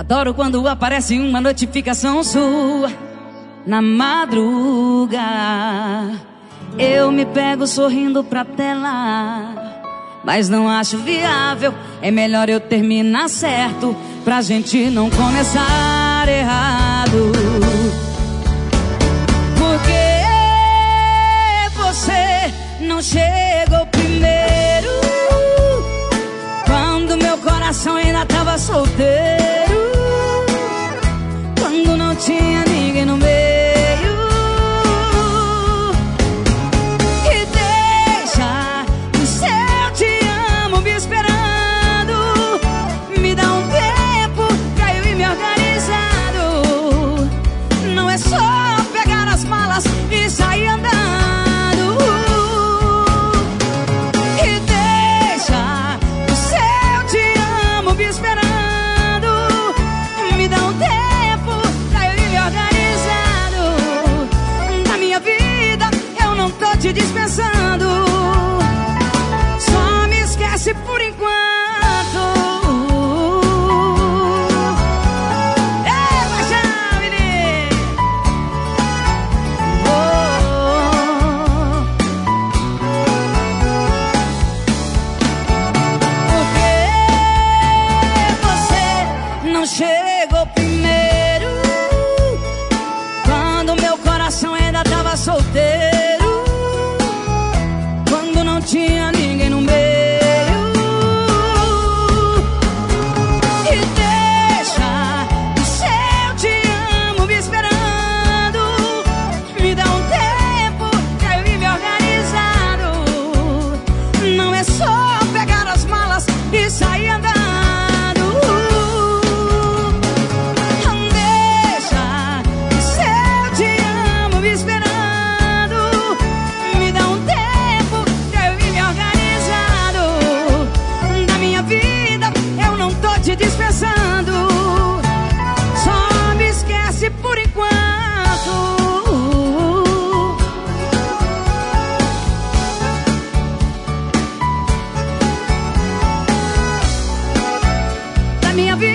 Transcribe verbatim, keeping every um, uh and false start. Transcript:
Adoro quando aparece uma notificação sua na madruga. Eu me pego sorrindo pra tela, mas não acho viável. É melhor eu terminar certo pra gente não começar errado. Porque você não chegou primeiro, quando meu coração ainda tava solteiro, quando não tinha ninguém no meio. E deixa o seu te amo me esperando. Me dá um tempo pra eu ir me organizando. Não é só pegar as malas e sair andando. E deixa o seu te amo me esperando. Me dá um tempo pra eu ir me organizando. Na minha vida eu não tô te dispensando. Só me esquece por enquanto. Ei, paixão, menino! Oh, porque você não chegou primeiro, quando meu coração ainda tava solteiro, quando não tinha ninguém no meio. E deixa o seu te amo me esperando. Me dá um tempo pra eu ir me organizando. Não é só pegar as malas e sair andando. Deixa o seu te amo me esperando. Me dá um tempo pra eu ir me organizando. Na minha vida eu não tô te dispensando. Só me esquece por enquanto. Da minha vida